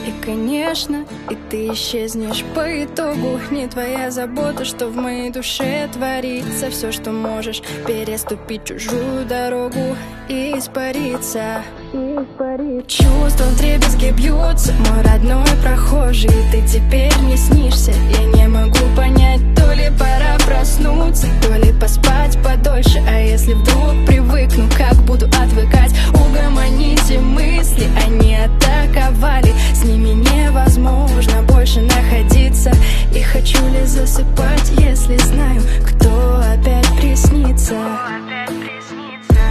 И, конечно, и ты исчезнешь по итогу. Не твоя забота, что в моей душе творится. Все, что можешь, переступить чужую дорогу и испариться. Чувства вдребезги бьются, мой родной прохожий. Ты теперь не снишься, я не могу понять то,